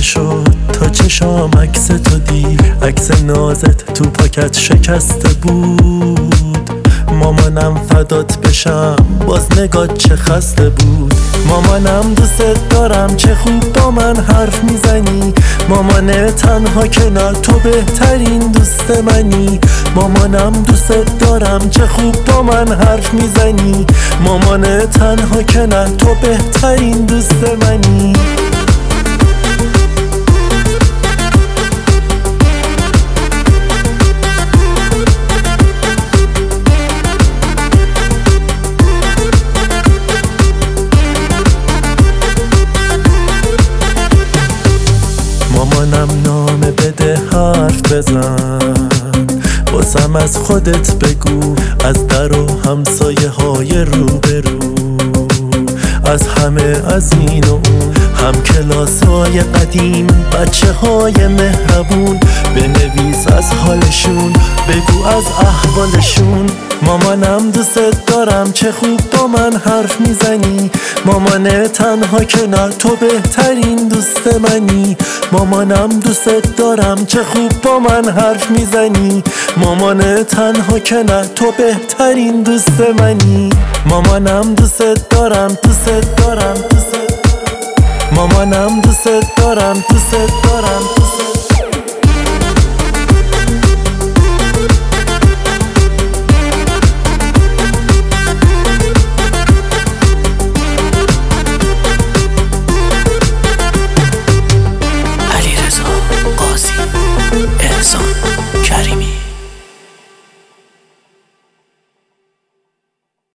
شد تا چشام عکس تو دید. عکس نازت تو پاکت شکسته بود. مامانم فدات بشم باز نگات چه خسته بود. مامانم دوست دارم چه خوب با من حرف میزنی. مامان تنها کنار تو بهترین دوست منی. مامانم دوست دارم چه خوب با من حرف میزنی. مامان تنها کنار تو بهترین دوست منی. مامانم نامه بده حرف بزن واسم از خودت بگو. از در و همسایه های روبرو، از همه از این و اون، هم کلاس های قدیم، بچه های مهربون. بنویس از حالشون، بگو از احوالشون. مامانم دوست دارم چه خوب با من حرف میزنی. مامان تنها کنار تو بهترین دوست منی. مامانم دوست دارم چه خوب با من حرف میزنی. مامان تنها کنار تو بهترین دوست منی. مامانم دوست دارم مامانم دوست دارم